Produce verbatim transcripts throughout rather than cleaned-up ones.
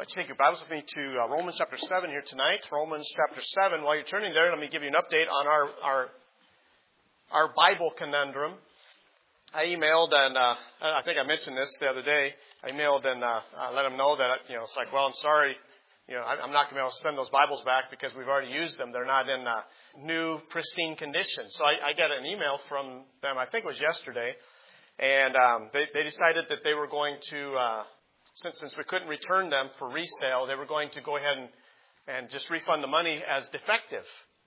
I'd like to take your Bibles with me to uh, Romans chapter seven here tonight. Romans chapter seven. While you're turning there, let me give you an update on our our, our Bible conundrum. I emailed, and uh, I think I mentioned this the other day. I emailed and uh, uh, let them know that, you know, it's like, well, I'm sorry, you know, I'm not going to be able to send those Bibles back because we've already used them. They're not in uh, new, pristine condition. So I, I got an email from them, I think it was yesterday, and um, they, they decided that they were going to... Uh, Since, since we couldn't return them for resale, they were going to go ahead and, and just refund the money as defective.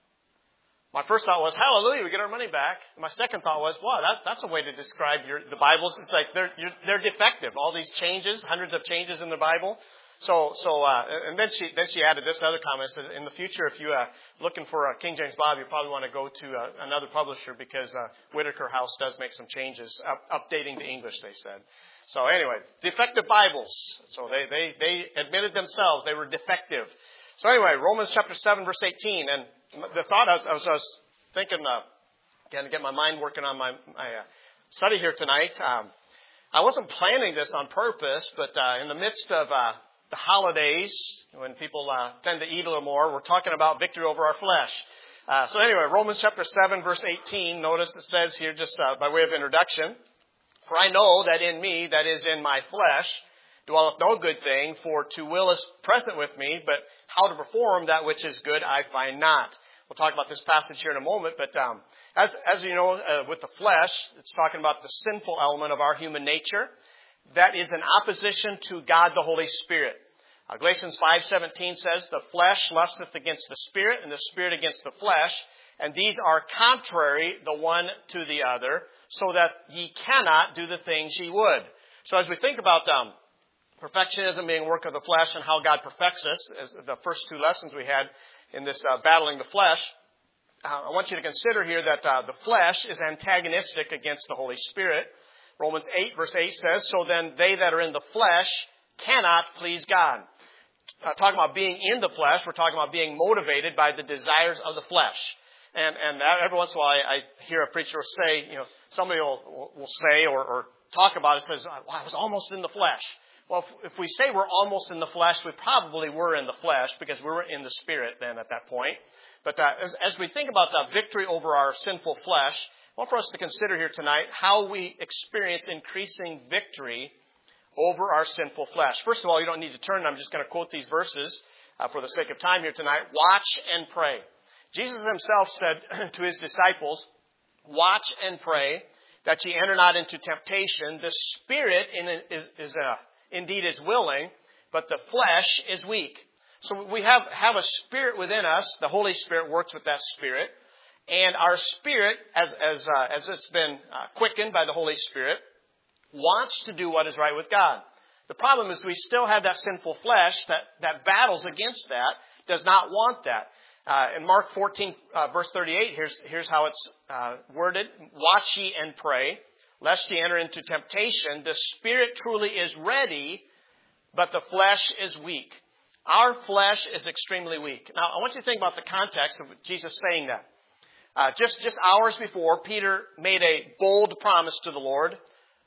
My first thought was, hallelujah, we get our money back. My second thought was, wow, that, that's a way to describe your, the Bibles. It's like they're you're, they're defective. All these changes, hundreds of changes in the Bible. So, so uh, and then she then she added this other comment. Said, in the future, if you're uh, looking for a King James Bible, you probably want to go to uh, another publisher because uh, Whitaker House does make some changes, up, updating the English, they said. So anyway, defective Bibles. So they, they, they admitted themselves they were defective. So anyway, Romans chapter seven, verse eighteen. And the thought I was, I was, I was thinking, uh, again, to get my mind working on my, my uh, study here tonight. Um, I wasn't planning this on purpose, but uh, in the midst of uh, the holidays, when people uh, tend to eat a little more, we're talking about victory over our flesh. Uh, so anyway, Romans chapter seven, verse eighteen. Notice it says here, just uh, by way of introduction, for I know that in me, that is in my flesh, dwelleth no good thing, for to will is present with me, but how to perform that which is good I find not. We'll talk about this passage here in a moment, but um, as, as you know, uh, with the flesh, it's talking about the sinful element of our human nature. That is in opposition to God the Holy Spirit. Uh, Galatians five seventeen says, the flesh lusteth against the Spirit, and the Spirit against the flesh, and these are contrary the one to the other, so that ye cannot do the things ye would. So as we think about um, perfectionism being work of the flesh and how God perfects us, as the first two lessons we had in this uh, battling the flesh, uh, I want you to consider here that uh, the flesh is antagonistic against the Holy Spirit. Romans eight verse eight says, so then they that are in the flesh cannot please God. Uh, talking about being in the flesh, we're talking about being motivated by the desires of the flesh. And, and every once in a while I, I hear a preacher say, you know, somebody will, will say or, or talk about it, says, well, I was almost in the flesh. Well, if, if we say we're almost in the flesh, we probably were in the flesh because we were in the Spirit then at that point. But uh, as, as we think about the victory over our sinful flesh, I want for us to consider here tonight how we experience increasing victory over our sinful flesh. First of all, you don't need to turn. I'm just going to quote these verses uh, for the sake of time here tonight. Watch and pray. Jesus himself said to his disciples, watch and pray that ye enter not into temptation. The spirit in, is, is uh, indeed is willing, but the flesh is weak. So we have, have a spirit within us. The Holy Spirit works with that spirit. And our spirit, as, as, uh, as it's been uh, quickened by the Holy Spirit, wants to do what is right with God. The problem is we still have that sinful flesh that, that battles against that, does not want that. Uh, in Mark fourteen, uh, verse thirty-eight, here's, here's how it's uh, worded. Watch ye and pray, lest ye enter into temptation. The spirit truly is ready, but the flesh is weak. Our flesh is extremely weak. Now, I want you to think about the context of Jesus saying that. Uh, just, just hours before, Peter made a bold promise to the Lord.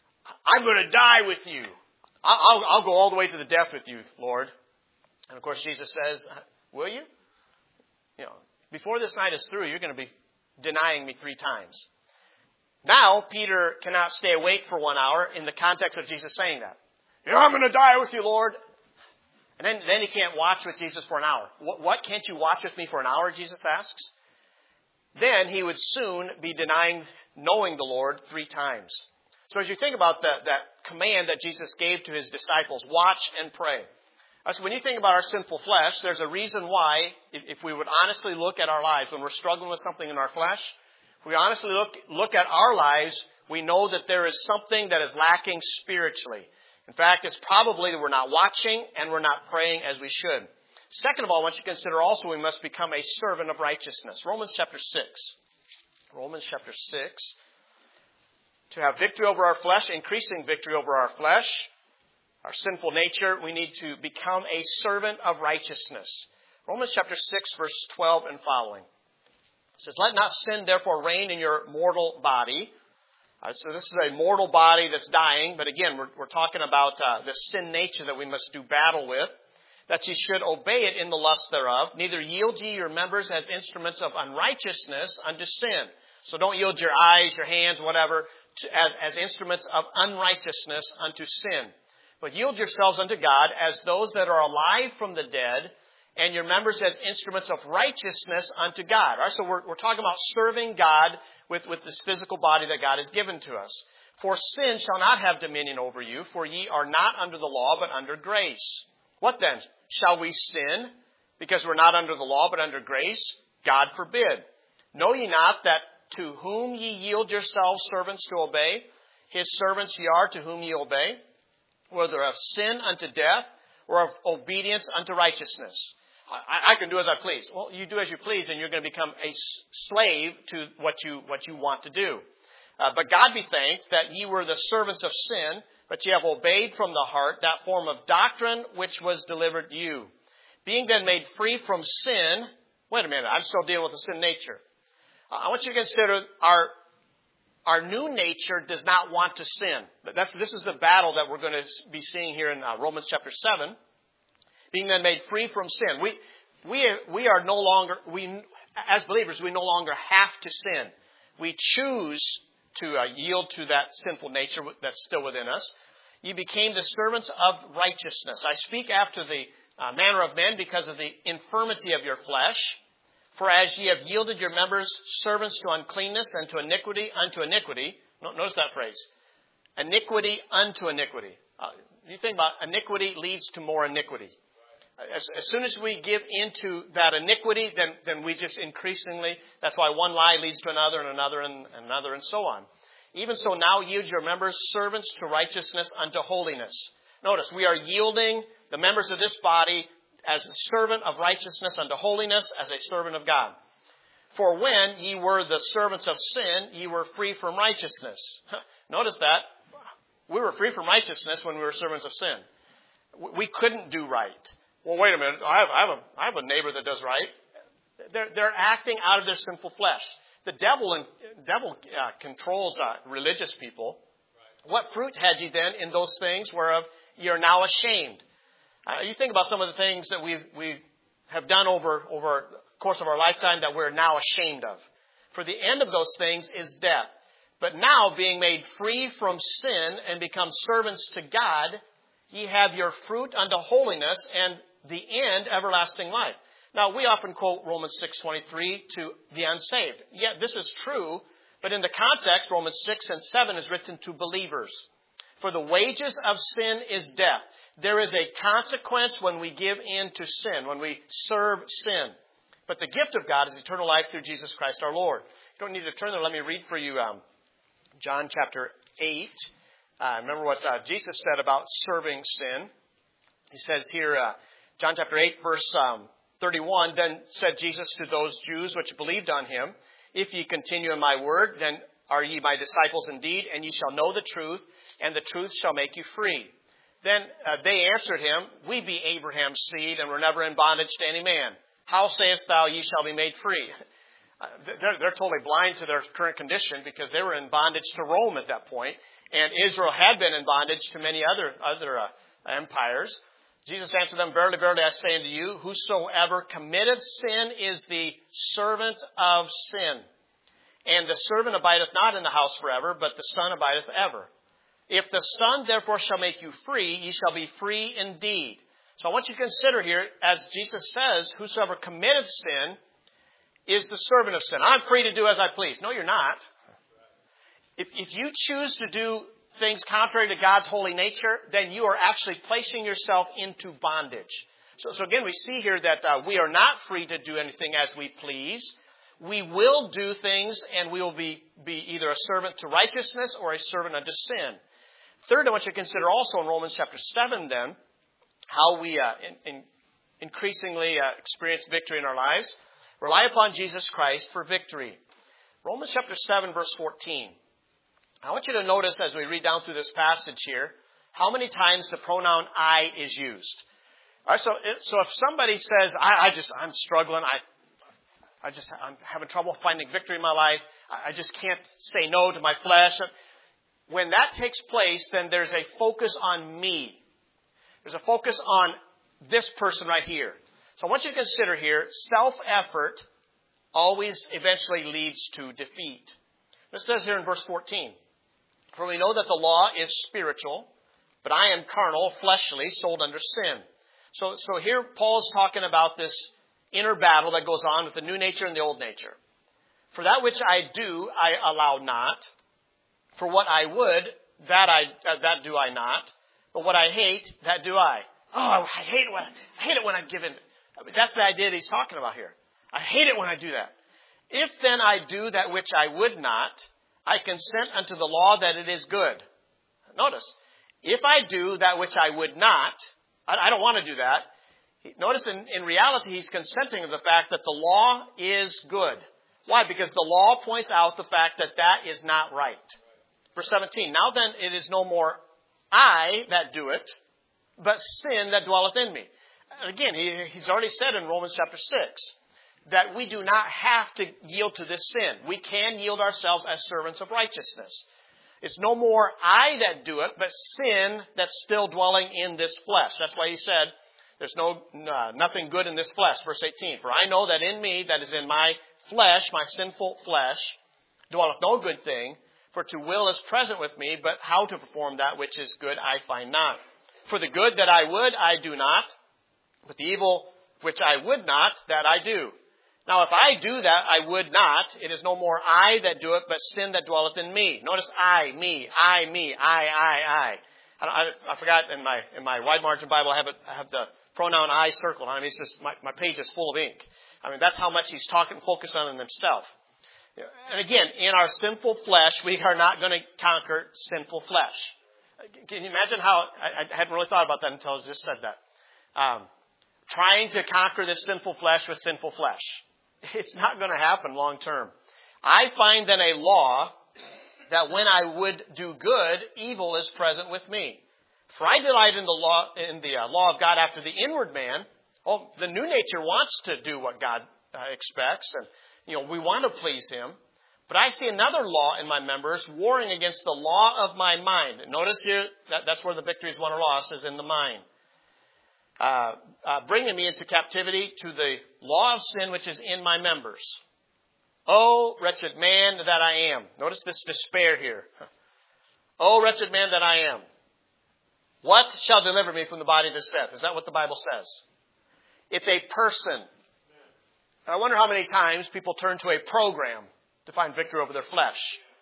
I'm going to die with you. I'll, I'll, I'll go all the way to the death with you, Lord. And of course, Jesus says, will you? You know, before this night is through, you're going to be denying me three times. Now, Peter cannot stay awake for one hour in the context of Jesus saying that. You know, I'm going to die with you, Lord. And then, then he can't watch with Jesus for an hour. What, what can't you watch with me for an hour, Jesus asks? Then he would soon be denying knowing the Lord three times. So as you think about that, that command that Jesus gave to his disciples, watch and pray. So when you think about our sinful flesh, there's a reason why, if, if we would honestly look at our lives, when we're struggling with something in our flesh, if we honestly look, look at our lives, we know that there is something that is lacking spiritually. In fact, it's probably that we're not watching and we're not praying as we should. Second of all, I want you to consider also we must become a servant of righteousness. Romans chapter six. Romans chapter six. To have victory over our flesh, increasing victory over our flesh, our sinful nature, we need to become a servant of righteousness. Romans chapter six, verse twelve and following. It says, let not sin therefore reign in your mortal body. Uh, so this is a mortal body that's dying. But again, we're, we're talking about uh, the sin nature that we must do battle with. that ye should obey it in the lust thereof. Neither yield ye your members as instruments of unrighteousness unto sin. So don't yield your eyes, your hands, whatever, to, as, as instruments of unrighteousness unto sin. But yield yourselves unto God as those that are alive from the dead, and your members as instruments of righteousness unto God. All right, so we're, we're talking about serving God with, with this physical body that God has given to us. For sin shall not have dominion over you, for ye are not under the law, but under grace. What then? Shall we sin because we're not under the law, but under grace? God forbid. Know ye not that to whom ye yield yourselves servants to obey, his servants ye are to whom ye obey, whether of sin unto death or of obedience unto righteousness? I, I can do as I please. Well, you do as you please, and you're going to become a slave to what you what you want to do. Uh, but God be thanked that ye were the servants of sin, but ye have obeyed from the heart that form of doctrine which was delivered you. Being then made free from sin, wait a minute, I'm still dealing with the sin nature. I want you to consider our our new nature does not want to sin. That's, this is the battle that we're going to be seeing here in uh, Romans chapter seven. Being then made free from sin. We we we are no longer, we as believers, we no longer have to sin. We choose to uh, yield to that sinful nature that's still within us. Ye became the servants of righteousness. I speak after the uh, manner of men because of the infirmity of your flesh. For as ye have yielded your members servants to uncleanness and to iniquity unto iniquity. Notice that phrase. Iniquity unto iniquity. Uh, you think about iniquity leads to more iniquity. As, as soon as we give into that iniquity, then, then we just increasingly, that's why one lie leads to another and another and another and so on. Even so now yield your members servants to righteousness unto holiness. Notice, we are yielding the members of this body as a servant of righteousness unto holiness, as a servant of God. For when ye were the servants of sin, ye were free from righteousness. Notice that. We were free from righteousness when we were servants of sin. We couldn't do right. Well, wait a minute. I have, I have, a, I have a neighbor that does right. They're, they're acting out of their sinful flesh. The devil, and, devil uh, controls uh, religious people. Right. What fruit had ye then in those things whereof ye are now ashamed? Uh, you think about some of the things that we've, we have done over, over the course of our lifetime that we're now ashamed of. For the end of those things is death. But now, being made free from sin and become servants to God, ye have your fruit unto holiness and the end everlasting life. Now, we often quote Romans six twenty-three to the unsaved. Yet this is true, but in the context, Romans six and seven is written to believers. For the wages of sin is death. There is a consequence when we give in to sin, when we serve sin. But the gift of God is eternal life through Jesus Christ our Lord. You don't need to turn there. Let me read for you um, John chapter eight. Uh, remember what uh, Jesus said about serving sin. He says here, uh, John chapter eight, verse um, thirty-one, Then said Jesus to those Jews which believed on him, If ye continue in my word, then are ye my disciples indeed, and ye shall know the truth, and the truth shall make you free. Then uh, they answered him, We be Abraham's seed, and were never in bondage to any man. How sayest thou, ye shall be made free? Uh, they're, they're totally blind to their current condition because they were in bondage to Rome at that point. And Israel had been in bondage to many other other uh, empires. Jesus answered them, Verily, verily, I say unto you, whosoever committeth sin is the servant of sin. And the servant abideth not in the house forever, but the Son abideth ever. If the Son therefore shall make you free, ye shall be free indeed. So I want you to consider here, as Jesus says, whosoever committeth sin is the servant of sin. I'm free to do as I please. No, you're not. If, if you choose to do things contrary to God's holy nature, then you are actually placing yourself into bondage. So, so again, we see here that uh, we are not free to do anything as we please. We will do things, and we will be, be either a servant to righteousness or a servant unto sin. Third, I want you to consider also in Romans chapter seven, then, how we uh, in, in increasingly uh, experience victory in our lives. Rely upon Jesus Christ for victory. Romans chapter seven, verse fourteen. I want you to notice as we read down through this passage here, how many times the pronoun I is used. All right, so, so if somebody says, I, I just, I'm struggling, I, I just, I'm having trouble finding victory in my life, I, I just can't say no to my flesh. When that takes place, then there's a focus on me. There's a focus on this person right here. So I want you to consider here, self-effort always eventually leads to defeat. It says here in verse fourteen, for we know that the law is spiritual, but I am carnal, fleshly, sold under sin. So, so here Paul's talking about this inner battle that goes on with the new nature and the old nature. For that which I do, I allow not. For what I would, that I uh, that do I not. But what I hate, that do I. Oh, I hate it when I hate it when I'm given. I mean, that's the idea that he's talking about here. I hate it when I do that. If then I do that which I would not, I consent unto the law that it is good. Notice, if I do that which I would not, I, I don't want to do that. Notice in, in reality, he's consenting to the fact that the law is good. Why? Because the law points out the fact that that is not right. Verse seventeen, now then it is no more I that do it, but sin that dwelleth in me. And again, he, he's already said in Romans chapter six that we do not have to yield to this sin. We can yield ourselves as servants of righteousness. It's no more I that do it, but sin that's still dwelling in this flesh. That's why he said, there's no uh, nothing good in this flesh. Verse eighteen, for I know that in me, that is in my flesh, my sinful flesh, dwelleth no good thing, for to will is present with me, but how to perform that which is good I find not. For the good that I would, I do not, but the evil which I would not, that I do. Now if I do that, I would not, it is no more I that do it, but sin that dwelleth in me. Notice I, me, I, me, I, I, I. I, I, I forgot in my in my wide margin Bible, I have, it, I have the pronoun I circled. I mean, it's just, my, my page is full of ink. I mean, that's how much he's talking, focused on himself. And again, in our sinful flesh, we are not going to conquer sinful flesh. Can you imagine how, I, I hadn't really thought about that until I just said that. Um, trying to conquer this sinful flesh with sinful flesh. It's not going to happen long term. I find then a law that when I would do good, evil is present with me. For I delight in the law, in the uh, law of God after the inward man. Oh, the new nature wants to do what God uh, expects, and you know we want to please Him. But I see another law in my members, warring against the law of my mind. And notice here that that's where the victory is won or lost, is in the mind. Uh, uh, bringing me into captivity to the law of sin which is in my members. Oh, wretched man that I am. Notice this despair here. Oh, wretched man that I am. What shall deliver me from the body of this death? Is that what the Bible says? It's a person. I wonder how many times people turn to a program to find victory over their flesh.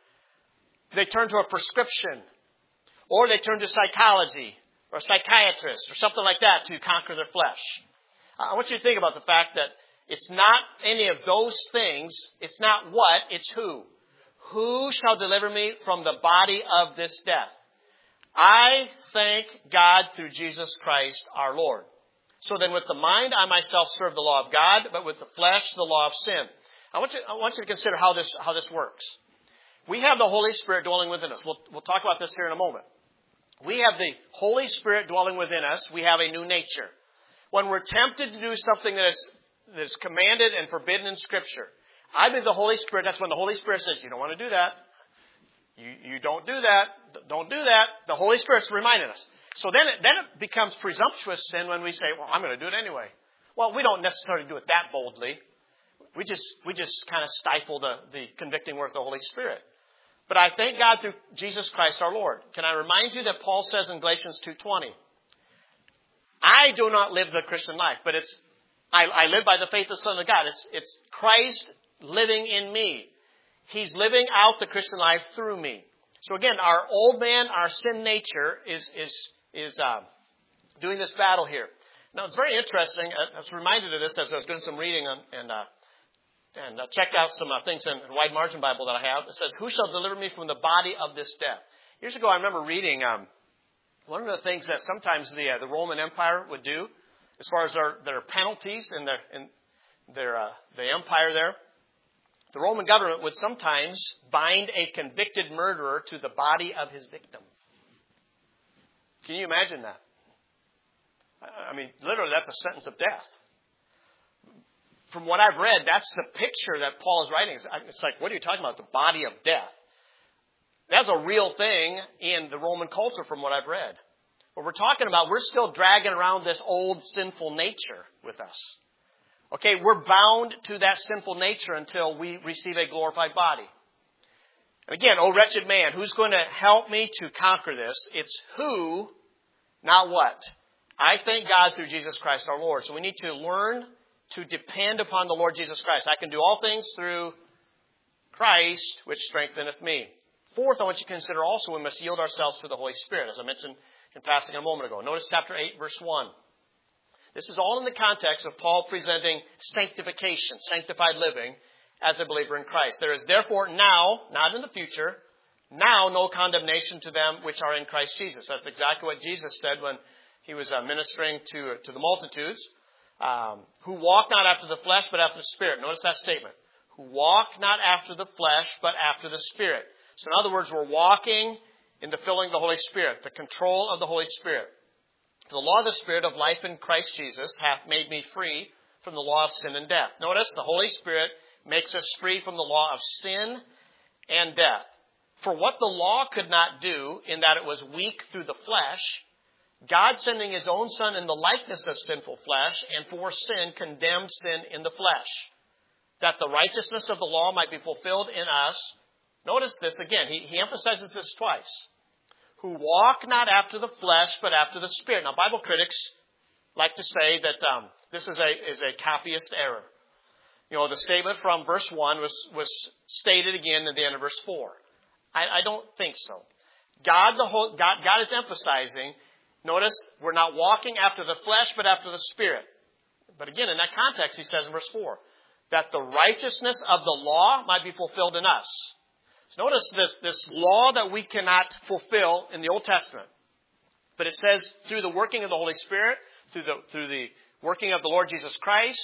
They turn to a prescription. Or they turn to psychology or a psychiatrist or something like that to conquer their flesh. I want you to think about the fact that it's not any of those things. It's not what, it's who. Who shall deliver me from the body of this death? I thank God through Jesus Christ our Lord. So then with the mind I myself serve the law of God, but with the flesh the law of sin. I want you, I want you to consider how this, how this works. We have the Holy Spirit dwelling within us. We'll, we'll talk about this here in a moment. We have the Holy Spirit dwelling within us. We have a new nature. When we're tempted to do something that is, that is commanded and forbidden in Scripture, I believe the Holy Spirit, that's when the Holy Spirit says, you don't want to do that. You, you don't do that. Don't do that. The Holy Spirit's reminding us. So then it, then it becomes presumptuous sin when we say, well, I'm going to do it anyway. Well, we don't necessarily do it that boldly. We just, we just kind of stifle the, the convicting work of the Holy Spirit. But I thank God through Jesus Christ our Lord. Can I remind you that Paul says in Galatians two twenty, I do not live the Christian life, but it's, I, I live by the faith of the Son of God. It's, it's Christ living in me. He's living out the Christian life through me. So again, our old man, our sin nature is, is, is, uh, doing this battle here. Now it's very interesting. I was reminded of this as I was doing some reading on, and, uh, and uh, checked out some uh, things in the Wide Margin Bible that I have. It says, who shall deliver me from the body of this death? Years ago, I remember reading, um, one of the things that sometimes the, uh, the Roman Empire would do, as far as their, their penalties in their, in their, uh, the empire there, the Roman government would sometimes bind a convicted murderer to the body of his victim. Can you imagine that? I mean, literally, that's a sentence of death. From what I've read, that's the picture that Paul is writing. It's like, what are you talking about? The body of death. That's a real thing in the Roman culture from what I've read. what we're talking about, we're still dragging around this old sinful nature with us. Okay, we're bound to that sinful nature until we receive a glorified body. And again, oh wretched man, who's going to help me to conquer this? It's who, not what. I thank God through Jesus Christ our Lord. So we need to learn to depend upon the Lord Jesus Christ. I can do all things through Christ, which strengtheneth me. Fourth, I want you to consider also we must yield ourselves to the Holy Spirit, as I mentioned in passing a moment ago. Notice chapter eight, verse one. This is all in the context of Paul presenting sanctification, sanctified living, as a believer in Christ. There is therefore now, not in the future, now no condemnation to them which are in Christ Jesus. That's exactly what Jesus said when he was uh, ministering to, to the multitudes, um, who walk not after the flesh, but after the Spirit. Notice that statement. Who walk not after the flesh, but after the Spirit. So in other words, we're walking in the filling of the Holy Spirit, the control of the Holy Spirit. The law of the Spirit of life in Christ Jesus hath made me free from the law of sin and death. Notice the Holy Spirit makes us free from the law of sin and death. For what the law could not do, in that it was weak through the flesh, God sending His own Son in the likeness of sinful flesh, and for sin condemned sin in the flesh, that the righteousness of the law might be fulfilled in us. Notice this again. He, he emphasizes this twice. Who walk not after the flesh, but after the Spirit. Now, Bible critics like to say that um, this is a is a copyist error. You know, the statement from verse one was, was stated again at the end of verse four. I, I don't think so. God, the whole, God, God is emphasizing, notice, we're not walking after the flesh, but after the Spirit. But again, in that context, he says in verse four, that the righteousness of the law might be fulfilled in us. So notice this, this law that we cannot fulfill in the Old Testament. But it says through the working of the Holy Spirit, through the, through the working of the Lord Jesus Christ,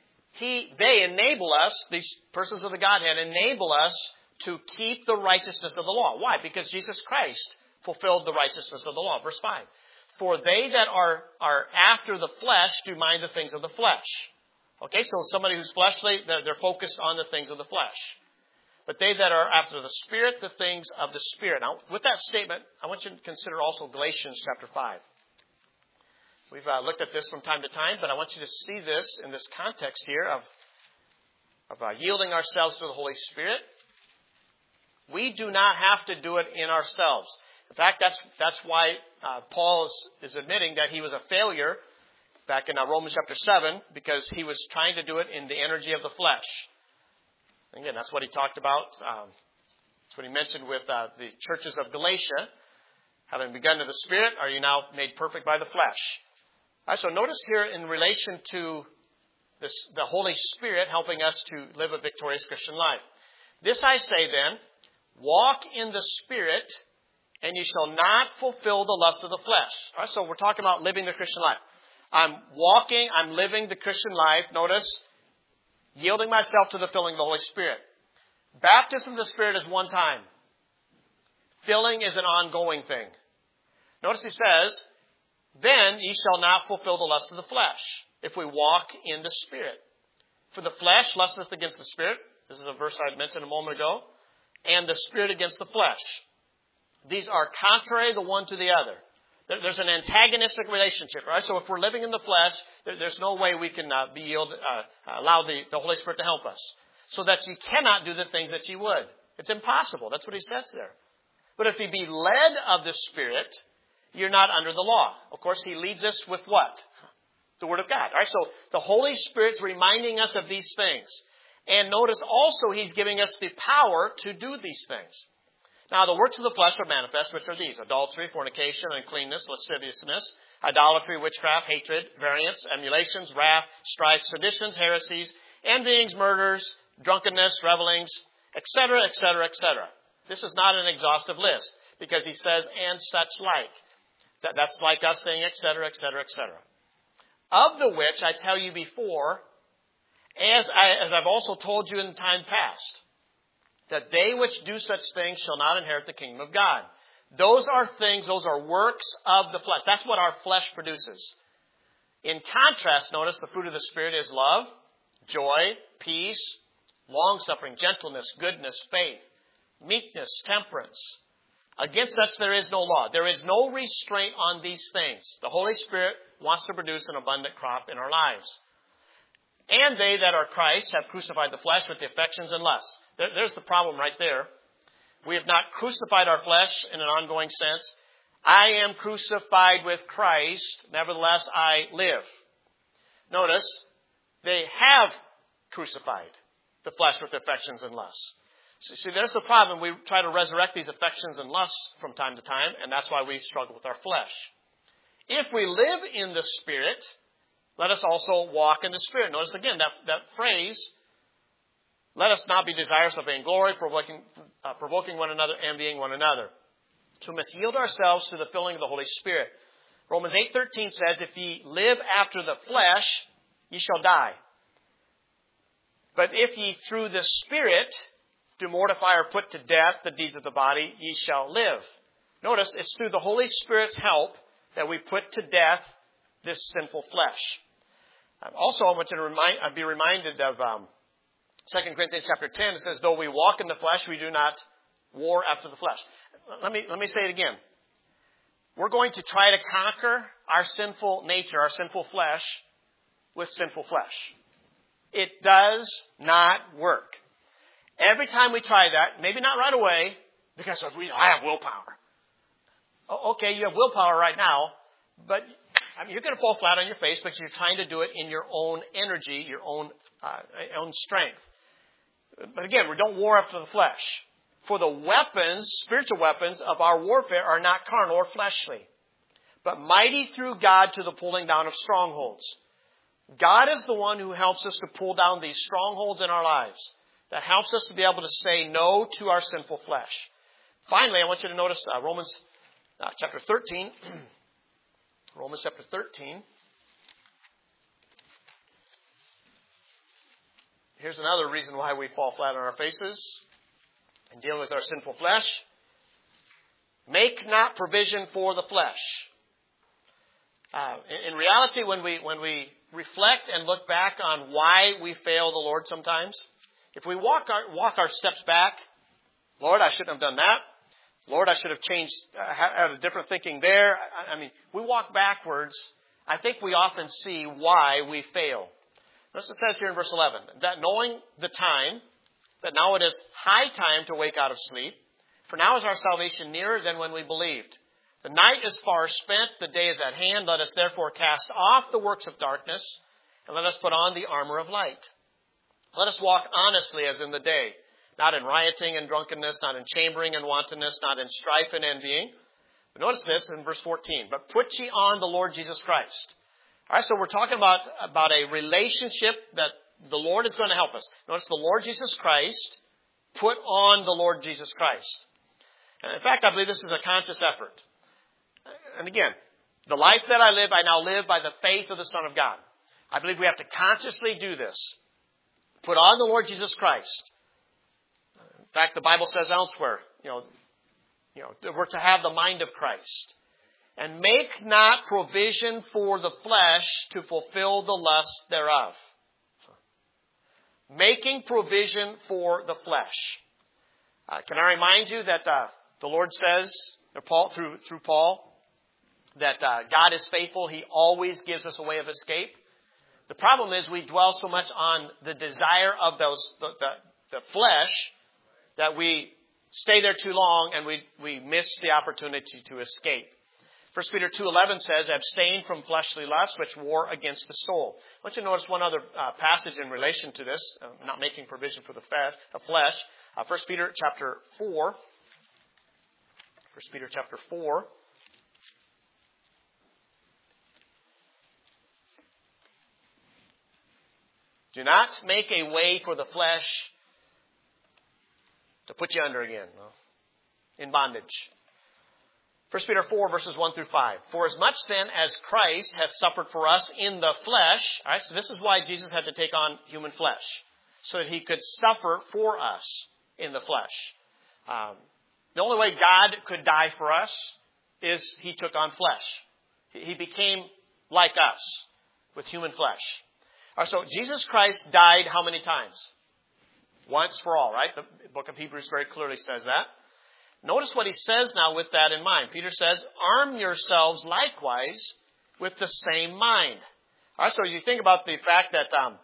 He, they enable us, these persons of the Godhead, enable us to keep the righteousness of the law. Why? Because Jesus Christ fulfilled the righteousness of the law. Verse five. For they that are, are after the flesh do mind the things of the flesh. Okay, so somebody who's fleshly, they're, they're focused on the things of the flesh. But they that are after the Spirit, the things of the Spirit. Now, with that statement, I want you to consider also Galatians chapter five. We've uh, looked at this from time to time, but I want you to see this in this context here of, of uh, yielding ourselves to the Holy Spirit. We do not have to do it in ourselves. In fact, that's that's why uh, Paul is, is admitting that he was a failure back in uh, Romans chapter seven, because he was trying to do it in the energy of the flesh. Again, that's what he talked about. Um, that's what he mentioned with uh, the churches of Galatia. Having begun of the Spirit, are you now made perfect by the flesh? All right, so notice here in relation to this, the Holy Spirit helping us to live a victorious Christian life. This I say then, walk in the Spirit, and you shall not fulfill the lust of the flesh. All right, so we're talking about living the Christian life. I'm walking, I'm living the Christian life. Notice, yielding myself to the filling of the Holy Spirit. Baptism of the Spirit is one time. Filling is an ongoing thing. Notice he says, then ye shall not fulfill the lust of the flesh, if we walk in the Spirit. For the flesh lusteth against the Spirit. This is a verse I mentioned a moment ago. And the Spirit against the flesh. These are contrary the one to the other. There's an antagonistic relationship, right? So if we're living in the flesh, there's no way we can uh, be yield, uh, allow the, the Holy Spirit to help us. So that ye cannot do the things that ye would. It's impossible. That's what he says there. But if ye be led of the Spirit, you're not under the law. Of course, he leads us with what? The Word of God. All right, so the Holy Spirit's reminding us of these things. And notice also he's giving us the power to do these things. Now, the works of the flesh are manifest, which are these: adultery, fornication, uncleanness, lasciviousness, idolatry, witchcraft, hatred, variance, emulations, wrath, strife, seditions, heresies, envyings, murders, drunkenness, revelings, et cetera, et cetera, et cetera. This is not an exhaustive list, because he says, and such like. That, that's like us saying, et cetera, et cetera, et cetera. Of the which I tell you before, as, I, as I've also told you in time past, that they which do such things shall not inherit the kingdom of God. Those are things, those are works of the flesh. That's what our flesh produces. In contrast, notice the fruit of the Spirit is love, joy, peace, long-suffering, gentleness, goodness, faith, meekness, temperance. Against such there is no law. There is no restraint on these things. The Holy Spirit wants to produce an abundant crop in our lives. And they that are Christ have crucified the flesh with the affections and lusts. There, there's the problem right there. We have not crucified our flesh in an ongoing sense. I am crucified with Christ, nevertheless I live. Notice, they have crucified the flesh with affections and lusts. So, see, there's the problem. We try to resurrect these affections and lusts from time to time, and that's why we struggle with our flesh. If we live in the Spirit, let us also walk in the Spirit. Notice again that, that phrase, let us not be desirous of vainglory, provoking, uh, provoking one another, envying one another. So we must yield ourselves to the filling of the Holy Spirit. Romans eight thirteen says, if ye live after the flesh, ye shall die. But if ye through the Spirit do mortify or put to death the deeds of the body, ye shall live. Notice, it's through the Holy Spirit's help that we put to death this sinful flesh. Also, I want you to remind, be reminded of um, Second Corinthians chapter ten. It says, though we walk in the flesh, we do not war after the flesh. Let me, let me say it again. We're going to try to conquer our sinful nature, our sinful flesh, with sinful flesh. It does not work. Every time we try that, maybe not right away, because we, I have willpower. Okay, you have willpower right now, but I mean, you're going to fall flat on your face because you're trying to do it in your own energy, your own uh, own strength. But again, we don't war after the flesh. For the weapons, spiritual weapons of our warfare are not carnal or fleshly, but mighty through God to the pulling down of strongholds. God is the one who helps us to pull down these strongholds in our lives. That helps us to be able to say no to our sinful flesh. Finally, I want you to notice uh, Romans uh, chapter thirteen. Romans chapter thirteen. Here's another reason why we fall flat on our faces and deal with our sinful flesh. Make not provision for the flesh. Uh, in, in reality, when we when we reflect and look back on why we fail the Lord sometimes, if we walk our walk our steps back, Lord, I shouldn't have done that. Lord, I should have changed, uh, had a different thinking there. I, I mean, we walk backwards. I think we often see why we fail. Notice it says here in verse eleven, that knowing the time, that now it is high time to wake out of sleep, for now is our salvation nearer than when we believed. The night is far spent, the day is at hand. Let us therefore cast off the works of darkness, and let us put on the armor of light. Let us walk honestly as in the day, not in rioting and drunkenness, not in chambering and wantonness, not in strife and envying. But notice this in verse fourteen. But put ye on the Lord Jesus Christ. All right, so we're talking about, about a relationship that the Lord is going to help us. Notice the Lord Jesus Christ. Put on the Lord Jesus Christ. And in fact, I believe this is a conscious effort. And again, the life that I live, I now live by the faith of the Son of God. I believe we have to consciously do this. Put on the Lord Jesus Christ. In fact, the Bible says elsewhere, you know, you know, we're to have the mind of Christ. And make not provision for the flesh to fulfill the lust thereof. Making provision for the flesh. Uh, can I remind you that uh, the Lord says, or Paul, through through Paul, that uh, God is faithful. He always gives us a way of escape. The problem is we dwell so much on the desire of those the, the, the flesh that we stay there too long and we, we miss the opportunity to escape. First Peter two eleven says, abstain from fleshly lusts which war against the soul. I want you to notice one other uh, passage in relation to this, uh, not making provision for the flesh. Uh, First Peter chapter four. First Peter chapter four. Do not make a way for the flesh to put you under again, in bondage. First Peter four, verses one through five. For as much then as Christ hath suffered for us in the flesh, all right, so this is why Jesus had to take on human flesh, so that he could suffer for us in the flesh. Um, the only way God could die for us is he took on flesh. He became like us with human flesh. All right, so Jesus Christ died how many times? Once for all, right? The book of Hebrews very clearly says that. Notice what he says now with that in mind. Peter says, arm yourselves likewise with the same mind. All right, so you think about the fact that um,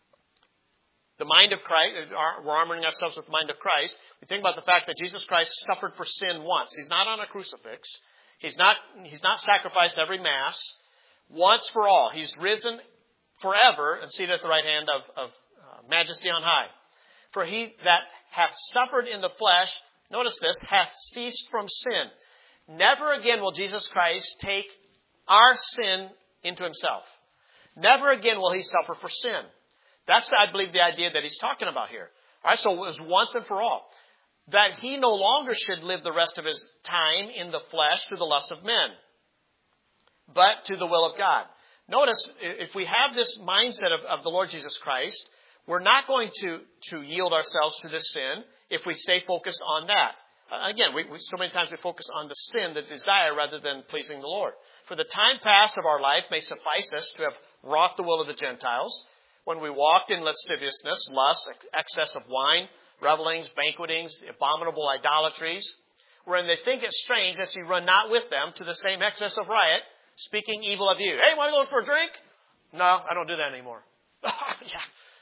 the mind of Christ, we're arming ourselves with the mind of Christ. We think about the fact that Jesus Christ suffered for sin once. He's not on a crucifix. He's not, he's not sacrificed every Mass. Once for all. He's risen forever and seated at the right hand of, of uh, majesty on high. For he that hath suffered in the flesh, notice this, hath ceased from sin. Never again will Jesus Christ take our sin into himself. Never again will he suffer for sin. That's, I believe, the idea that he's talking about here. All right, so it was once and for all. That he no longer should live the rest of his time in the flesh to the lusts of men, but to the will of God. Notice, if we have this mindset of, of the Lord Jesus Christ, we're not going to, to yield ourselves to this sin if we stay focused on that. Uh, again, we, we, so many times we focus on the sin, the desire, rather than pleasing the Lord. For the time past of our life may suffice us to have wrought the will of the Gentiles, when we walked in lasciviousness, lust, excess of wine, revelings, banquetings, abominable idolatries, wherein they think it strange that you run not with them to the same excess of riot, speaking evil of you. Hey, want to go for a drink? No, I don't do that anymore. Yeah.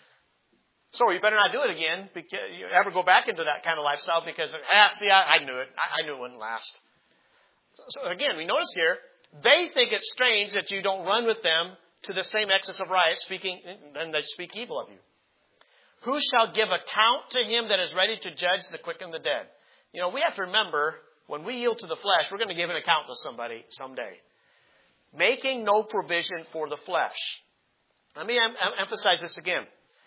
So you better not do it again, because you ever go back into that kind of lifestyle, because, ah, see, I, I knew it. I, I knew it wouldn't last. So, so again, we notice here, they think it's strange that you don't run with them to the same excess of riot, speaking, and they speak evil of you. Who shall give account to him that is ready to judge the quick and the dead? You know, we have to remember, when we yield to the flesh, we're going to give an account to somebody someday. Making no provision for the flesh. Let me em- emphasize this again.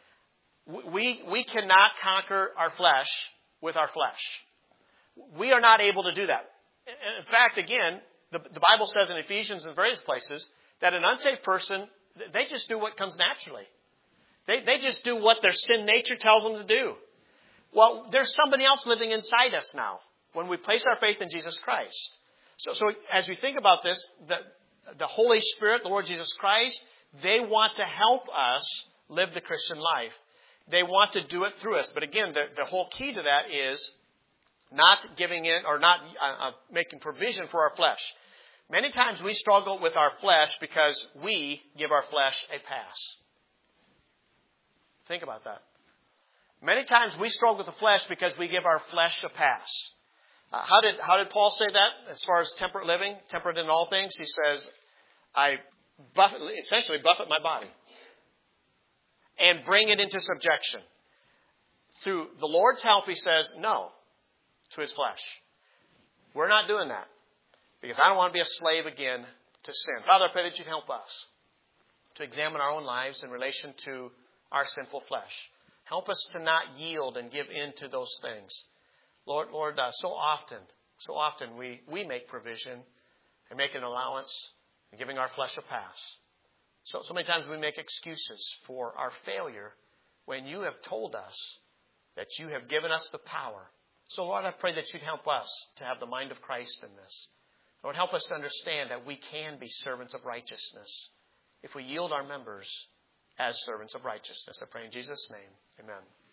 We, we cannot conquer our flesh with our flesh. We are not able to do that. In fact, again, the, the Bible says in Ephesians and various places that an unsaved person, they just do what comes naturally. They, they just do what their sin nature tells them to do. Well, there's somebody else living inside us now when we place our faith in Jesus Christ. So, so as we think about this, the, the Holy Spirit, the Lord Jesus Christ, they want to help us live the Christian life. They want to do it through us. But again, the, the whole key to that is not giving in or not uh, uh, making provision for our flesh. Many times we struggle with our flesh because we give our flesh a pass. Think about that. Many times we struggle with the flesh because we give our flesh a pass. Uh, how did how did Paul say that as far as temperate living, temperate in all things? He says, I buffet, essentially buffet my body and bring it into subjection. Through the Lord's help, he says no to his flesh. We're not doing that because I don't want to be a slave again to sin. Father, I pray that you'd help us to examine our own lives in relation to our sinful flesh. Help us to not yield and give in to those things. Lord, Lord, uh, so often, so often we, we make provision and make an allowance and giving our flesh a pass. So, so many times we make excuses for our failure when you have told us that you have given us the power. So, Lord, I pray that you'd help us to have the mind of Christ in this. Lord, help us to understand that we can be servants of righteousness if we yield our members as servants of righteousness. I pray in Jesus' name. Amen.